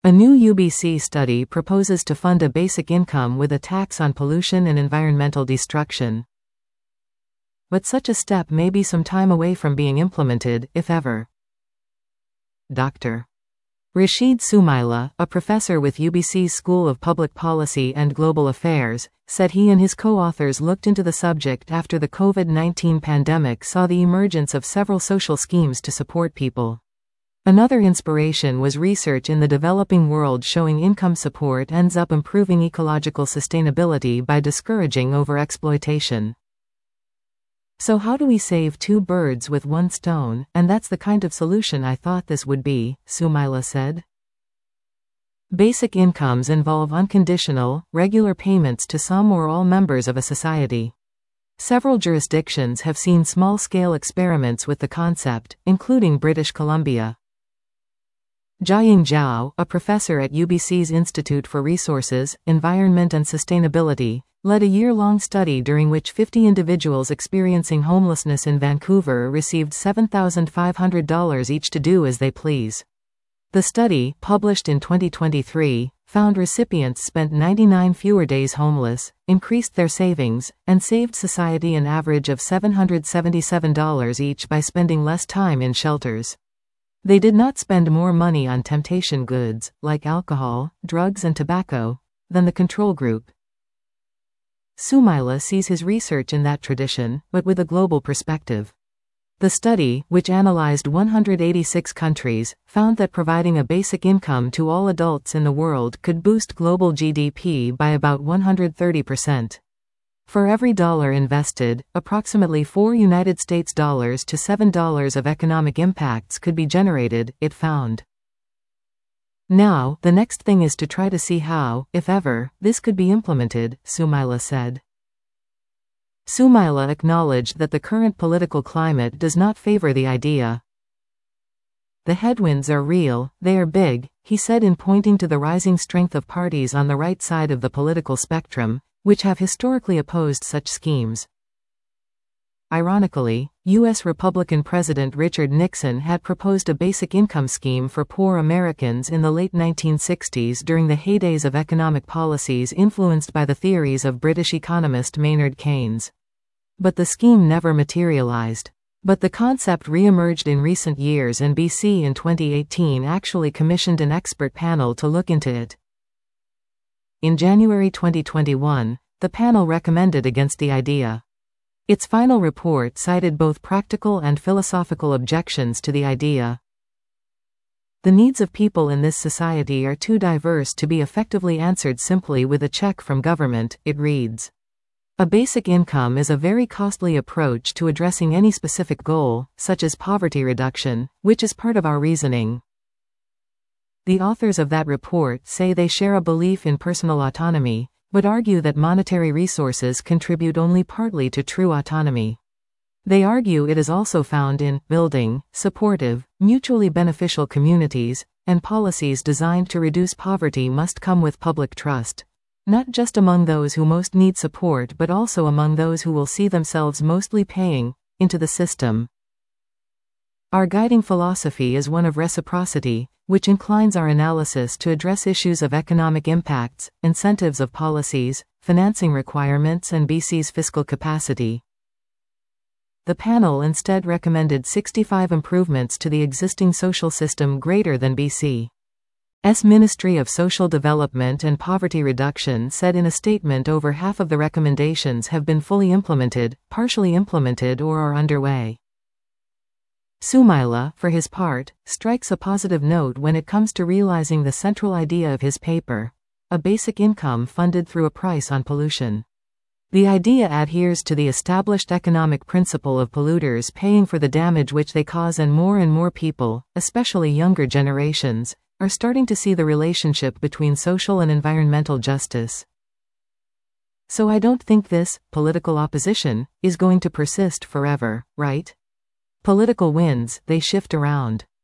A new UBC study proposes to fund a basic income with a tax on pollution and environmental destruction. But such a step may be some time away from being implemented, if ever. Dr. Rashid Soumaila, a professor with UBC's School of Public Policy and Global Affairs, said he and his co-authors looked into the subject after the COVID-19 pandemic saw the emergence of several social schemes to support people. Another inspiration was research in the developing world showing income support ends up improving ecological sustainability by discouraging overexploitation. So how do we save two birds with one stone? And that's the kind of solution I thought this would be, Soumaila said. Basic incomes involve unconditional, regular payments to some or all members of a society. Several jurisdictions have seen small-scale experiments with the concept, including British Columbia. Jiaying Zhao, a professor at UBC's Institute for Resources, Environment and Sustainability, led a year-long study during which 50 individuals experiencing homelessness in Vancouver received $7,500 each to do as they please. The study, published in 2023, found recipients spent 99 fewer days homeless, increased their savings, and saved society an average of $777 each by spending less time in shelters. They did not spend more money on temptation goods, like alcohol, drugs and tobacco, than the control group. Soumaila sees his research in that tradition, but with a global perspective. The study, which analyzed 186 countries, found that providing a basic income to all adults in the world could boost global GDP by about 130%. For every dollar invested, approximately $4 to $7 of economic impacts could be generated, it found. Now, the next thing is to try to see how, if ever, this could be implemented, Soumaila said. Soumaila acknowledged that the current political climate does not favor the idea. The headwinds are real, they are big, he said, in pointing to the rising strength of parties on the right side of the political spectrum, which have historically opposed such schemes. Ironically, U.S. Republican President Richard Nixon had proposed a basic income scheme for poor Americans in the late 1960s during the heydays of economic policies influenced by the theories of British economist Maynard Keynes. But the scheme never materialized. But the concept re-emerged in recent years, and BC in 2018 actually commissioned an expert panel to look into it. In January 2021, the panel recommended against the idea. Its final report cited both practical and philosophical objections to the idea. The needs of people in this society are too diverse to be effectively answered simply with a check from government, it reads. A basic income is a very costly approach to addressing any specific goal, such as poverty reduction, which is part of our reasoning. The authors of that report say they share a belief in personal autonomy, but argue that monetary resources contribute only partly to true autonomy. They argue it is also found in building supportive, mutually beneficial communities, and policies designed to reduce poverty must come with public trust, not just among those who most need support but also among those who will see themselves mostly paying into the system. Our guiding philosophy is one of reciprocity, which inclines our analysis to address issues of economic impacts, incentives of policies, financing requirements, and BC's fiscal capacity. The panel instead recommended 65 improvements to the existing social system greater than BC's Ministry of Social Development and Poverty Reduction said in a statement over half of the recommendations have been fully implemented, partially implemented, or are underway. Soumaila, for his part, strikes a positive note when it comes to realizing the central idea of his paper, a basic income funded through a price on pollution. The idea adheres to the established economic principle of polluters paying for the damage which they cause, and more people, especially younger generations, are starting to see the relationship between social and environmental justice. So I don't think this political opposition is going to persist forever, right? Political winds, they shift around.